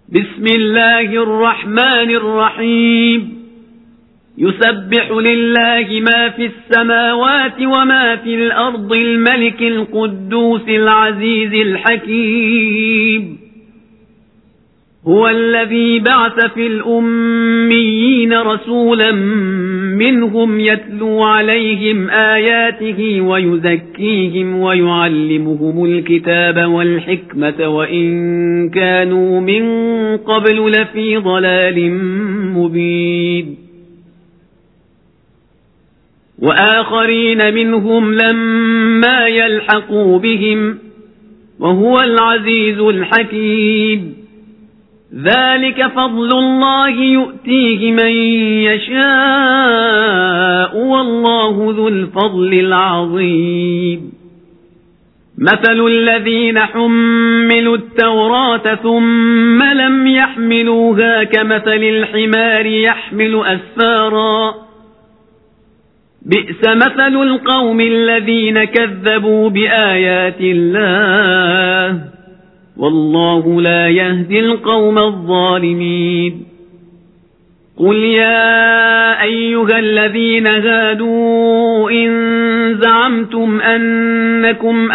بسم الله الرحمن الرحيم يسبح لله ما في السماوات وما في الأرض الملك القدوس العزيز الحكيم هو الذي بعث في الأميين رسولا منهم يتلو عليهم آياته ويزكيهم ويعلمهم الكتاب والحكمة وإن كانوا من قبل لفي ضلال مبين وآخرين منهم لما يلحقوا بهم وهو العزيز الحكيم ذلك فضل الله يؤتيه من يشاء والله ذو الفضل العظيم مثل الذين حملوا التوراة ثم لم يحملوها كمثل الحمار يحمل أسفارا بئس مثل القوم الذين كذبوا بآيات الله والله لا يهدي القوم الظالمين قل يا أيها الذين هادوا إن زعمتم أنكم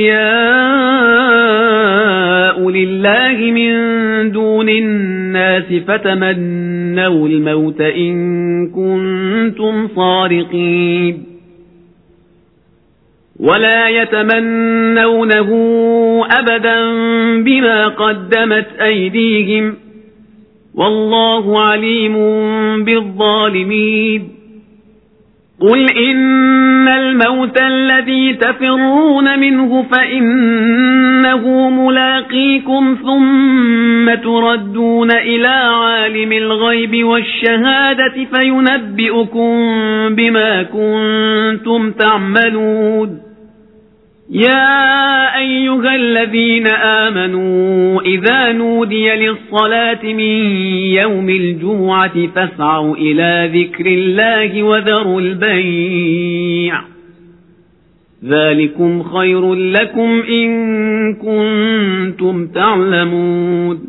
أولياء لله من دون الناس فتمنوا الموت إن كنتم صادقين ولا يتمنونه أبدا بما قدمت أيديهم والله عليم بالظالمين قل إن الموت الذي تفرون منه فإنه ملاقيكم ثم تردون إلى عالم الغيب والشهادة فينبئكم بما كنتم تعملون يا أيها الذين آمنوا إذا نودي للصلاة من يوم الجمعة فاسعوا إلى ذكر الله وذروا البيع ذلكم خير لكم إن كنتم تعلمون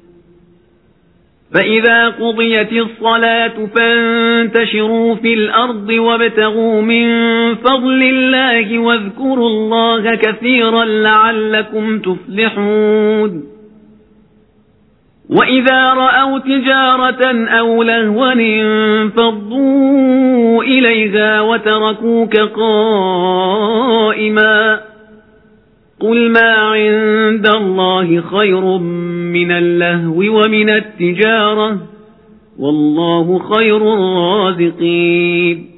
فإذا قضيت الصلاة فانتشروا في الأرض وابتغوا من فضل الله واذكروا الله كثيرا لعلكم تفلحون وإذا رأوا تجارة أو لهوا انفضوا إليها وتركوك قائما قل ما عند الله خير من اللهو ومن التجارة والله خير الرازقين